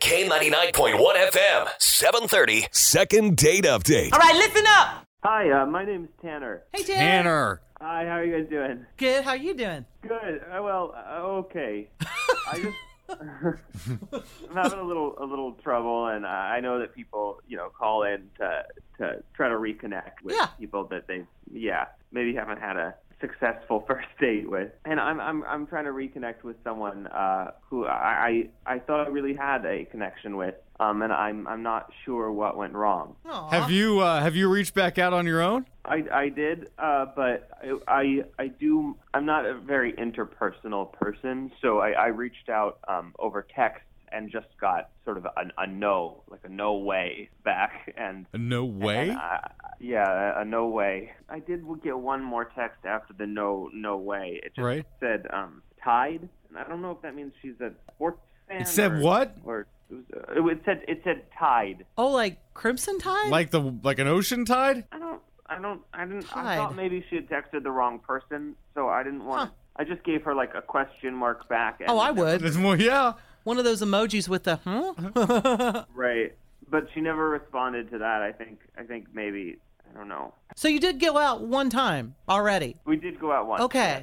K99.1 FM, 730. Second date update. All right, listen up. Hi, my name is Tanner. Hey, Tanner. Hi, how are you guys doing? Good. How you doing? Good. Okay. I'm having a little trouble, and I know that people, call in to try to reconnect with people that they, maybe haven't had a successful first date with. And I'm trying to reconnect with someone who I thought I really had a connection with. And I'm not sure what went wrong. Aww. Have you reached back out on your own? I did, but I'm not a very interpersonal person, so I reached out over text and just got sort of a no, like a no way back. And a no way? A no way. I did get one more text after the no way. It just said tied, and I don't know if that means she's a sports fan. It said what? Or it said tide. Oh, like Crimson Tide? Like an ocean tide? I thought maybe she had texted the wrong person, so I didn't want. I just gave her like a question mark back. And I would. There's more, yeah. One of those emojis with the Right, but she never responded to that. I think maybe, I don't know. So you did go out one time already. We did go out once. Okay.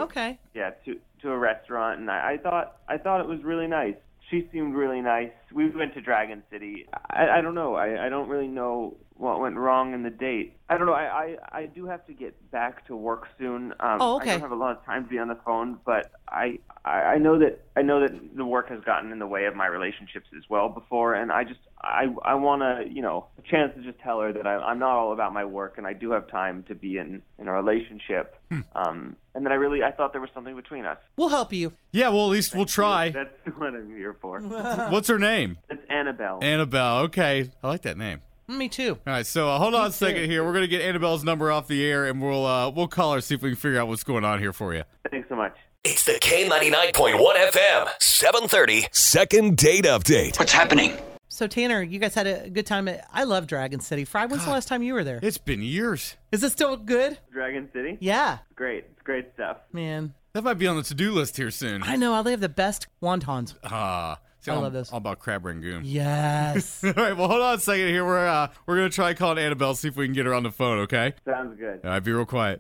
To a restaurant, and I thought it was really nice. She seemed really nice. We went to Dragon City. I don't know. I don't really know what went wrong in the date. I don't know. I do have to get back to work soon. Okay. I don't have a lot of time to be on the phone, but I know that the work has gotten in the way of my relationships as well before, and I want to, a chance to just tell her that I'm not all about my work, and I do have time to be in a relationship. And then I thought there was something between us. We'll help you. Yeah, well, at least we'll try. That's what I'm here for. What's her name? It's Annabelle. Annabelle. Okay. I like that name. Me too. All right, so hold on a second here. We're going to get Annabelle's number off the air, and we'll call her, see if we can figure out what's going on here for you. Thanks so much. It's the K99.1 FM, 730. Second date update. What's happening? So, Tanner, you guys had a good time. I love Dragon City. Fry, when's the last time you were there? It's been years. Is it still good? Dragon City? Yeah. It's great. It's great stuff. Man. That might be on the to-do list here soon. I know. They have the best wontons. I love those. All about crab rangoon. Yes. All right, well, hold on a second here. We're going to try calling Annabelle, see if we can get her on the phone, okay? Sounds good. All right, be real quiet.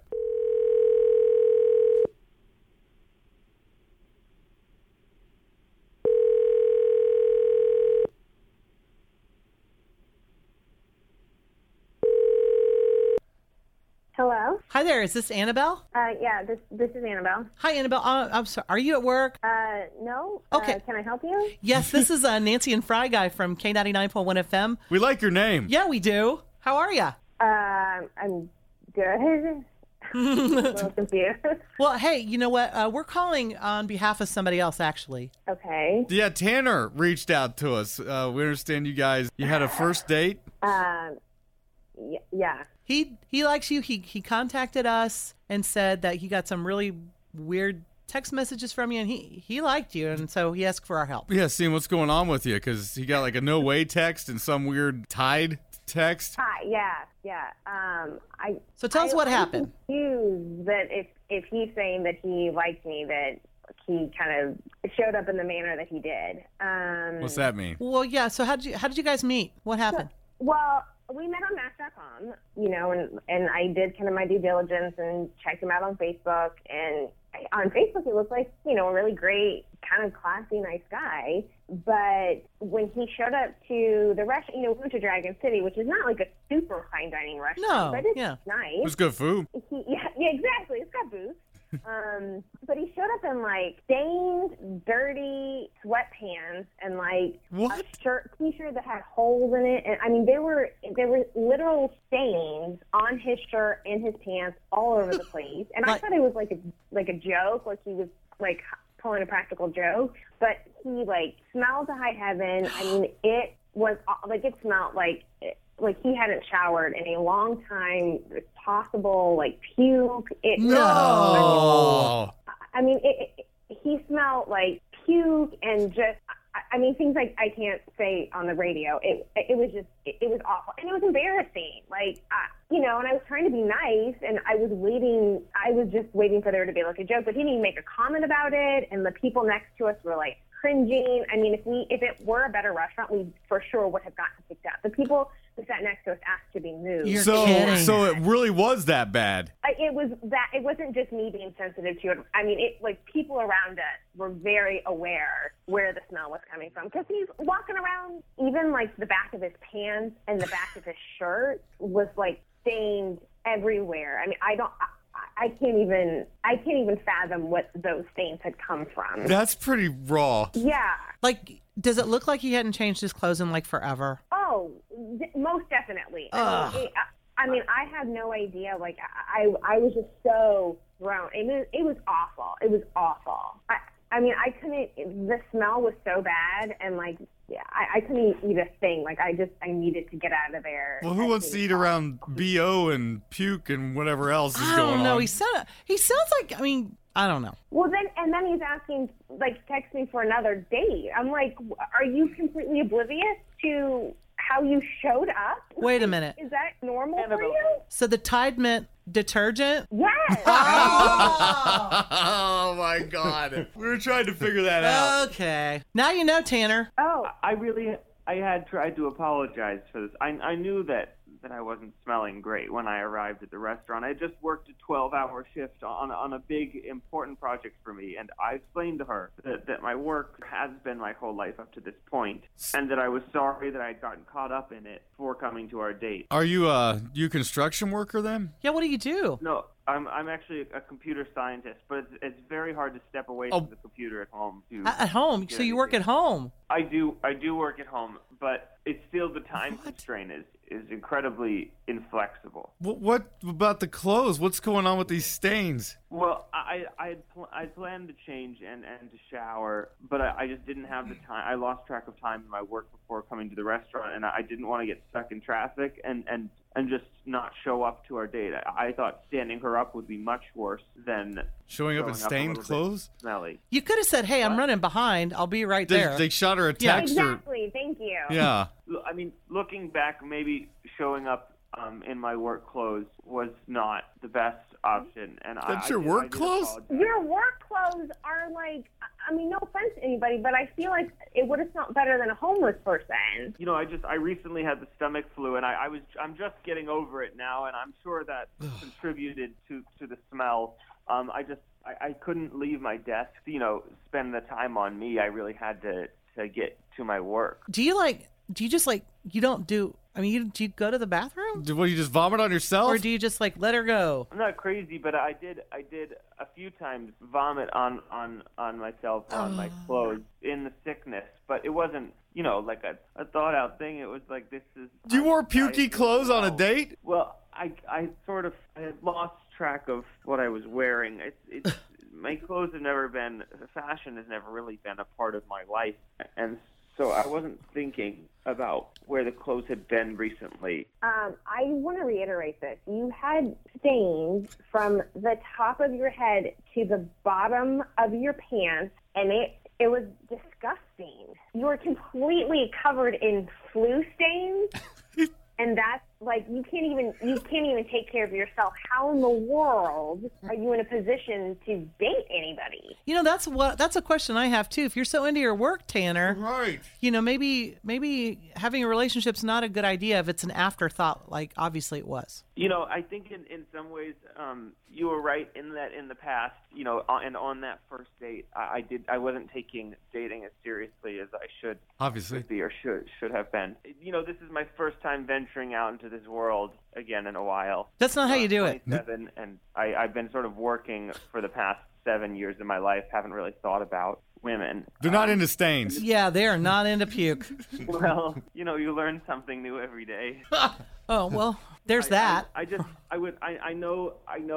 Hello? Hi there. Is this Annabelle? Yeah, this is Annabelle. Hi, Annabelle. I'm sorry. Are you at work? No. Okay. Can I help you? Yes, this is Nancy and Fry guy from K99.1 FM. We like your name. Yeah, we do. How are you? I'm good. A little confused. Well, hey, you know what? We're calling on behalf of somebody else, actually. Okay. Yeah, Tanner reached out to us. We understand you had a first date? Yeah. He likes you. He contacted us and said that he got some really weird text messages from you, and he liked you, and so he asked for our help. Yeah, seeing what's going on with you, because he got like a no way text and some weird tide text. Hi. Yeah. So tell us what happened. I'm confused that if he's saying that he liked me, that he kind of showed up in the manner that he did. What's that mean? Well, yeah. So how did you guys meet? What happened? Well, we met on Match.com, and I did kind of my due diligence and checked him out on Facebook. And on Facebook, he looked like, a really great, kind of classy, nice guy. But when he showed up to the restaurant, we went to Dragon City, which is not like a super fine dining restaurant, but it's nice. It's good food. Yeah, exactly. It's got booze. But he showed up in like stained, dirty sweatpants and like what? a t-shirt that had holes in it. And I mean, there were literal stains on his shirt and his pants all over the place. And I thought it was like a joke, like he was like pulling a practical joke. But he like smelled to high heaven. I mean, it was like it smelled like he hadn't showered in a long time. It's possible, like puke. No. I mean, he smelled like puke and just. I mean, things like I can't say on the radio. It was awful, and it was embarrassing. Like, and I was trying to be nice, and I was just waiting for there to be like a joke, but he didn't even make a comment about it, and the people next to us were like cringing. I mean, if it were a better restaurant, we for sure would have gotten picked up. The people who sat next to us asked to be moved. You're kidding. So it really was that bad. It was that. It wasn't just me being sensitive to it. I mean, people around us were very aware where the smell was coming from, because he's walking around, even like the back of his pants and the back of his shirt was like stained everywhere. I mean, I can't even fathom what those stains had come from. That's pretty raw. Yeah. Like, does it look like he hadn't changed his clothes in like forever? Oh, most definitely. I mean, I had no idea. Like, I was just so thrown. It was awful. It was awful. I mean, I couldn't. The smell was so bad, and like, yeah, I couldn't eat a thing. Like, I needed to get out of there. Well, who wants to eat around BO and puke and whatever else is going on? I don't know. He sounds like, I mean, I don't know. Well, then he's asking, like, text me for another date. I'm like, are you completely oblivious to how you showed up? Wait a minute. Is that normal for you? So the Tide meant detergent? Yes. Oh my God. We were trying to figure that out. Okay. Now you know, Tanner. Oh. I had tried to apologize for this. I knew that I wasn't smelling great when I arrived at the restaurant. I just worked a 12-hour shift on a big, important project for me, and I explained to her that my work has been my whole life up to this point, and that I was sorry that I'd gotten caught up in it before coming to our date. Are you a construction worker then? Yeah, what do you do? No, I'm actually a computer scientist, but it's very hard to step away from the computer at home. At home? So you work at home? I do work at home, but it's still the time constraint is incredibly inflexible. What about the clothes? What's going on with these stains? Well, I planned to change and to shower, but I just didn't have the time. I lost track of time in my work before coming to the restaurant, and I didn't want to get stuck in traffic and just not show up to our date. I thought standing her up would be much worse than showing up in stained clothes. Smelly. You could have said, "Hey, I'm running behind. I'll be right there." They shot her a Yeah. text. Exactly. Thank you. Yeah. I mean, looking back, maybe showing up in my work clothes was not the best option. And That's your work clothes? apologize. Your work clothes are like, I mean, no offense to anybody, but I feel like it would have smelled better than a homeless person. You know, I recently had the stomach flu, and I'm just getting over it now, and I'm sure that contributed to the smell. I couldn't leave my desk, spend the time on me. I really had to get to my work. Do you go to the bathroom? Do you just vomit on yourself? Or do you just like let her go? I'm not crazy, but I did a few times vomit on myself, on my clothes in the sickness, but it wasn't, like a thought out thing. It was like, this is... You wore pukey clothes on a date? Well, I had lost track of what I was wearing. My clothes have never been, fashion has never really been a part of my life, and so I wasn't thinking about where the clothes had been recently. I want to reiterate this. You had stains from the top of your head to the bottom of your pants, and it was disgusting. You were completely covered in flu stains, and that's like, you can't even take care of yourself. How in the world are you in a position to date anybody? That's a question I have too. If you're so into your work, Tanner, right? Maybe having a relationship's not a good idea if it's an afterthought, like obviously it was. I think in some ways you were right in that in the past, and on that first date, I wasn't taking dating as seriously as I should obviously be or should have been. This is my first time venturing out into this world again in a while. That's not how you do it. 27, and I've been sort of working for the past 7 years of my life. Haven't really thought about women. They're not into stains. Yeah, they are not into puke. Well, you learn something new every day. Oh, well, there's that. I know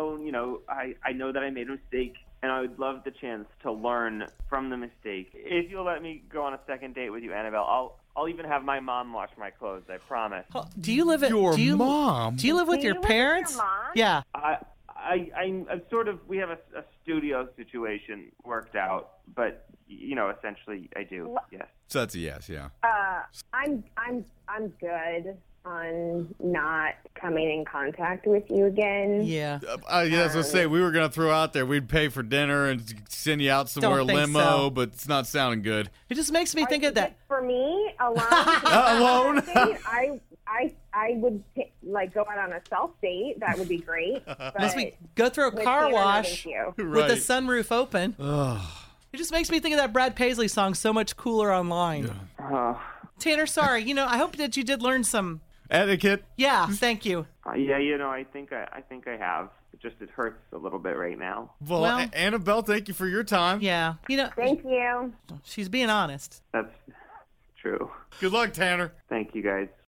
that I made a mistake, and I would love the chance to learn from the mistake. If you'll let me go on a second date with you, Annabelle, I'll even have my mom wash my clothes. I promise. Do you live at your mom? Do you live with your parents? With your mom? Yeah. I'm sort of. We have a studio situation worked out, but essentially I do. Yes. So that's a yes. Yeah. I'm good. on not coming in contact with you again. Yeah. I was going to say, we were going to throw out there, we'd pay for dinner and send you out somewhere, Don't think limo, so. but it's not sounding good. It just makes me think of that. For me, alone, Alone? I would like go out on a self date. That would be great. Unless we go through a with car Tanner, no, wash thank you. with the Right. sunroof open. It just makes me think of that Brad Paisley song, So Much Cooler Online. Tanner, sorry. I hope that you did learn some. Etiquette. Yeah, thank you. Yeah, I think I have. It hurts a little bit right now. Well, Well- Annabelle, thank you for your time. Yeah. Thank you. She's being honest. That's true. Good luck, Tanner. Thank you guys.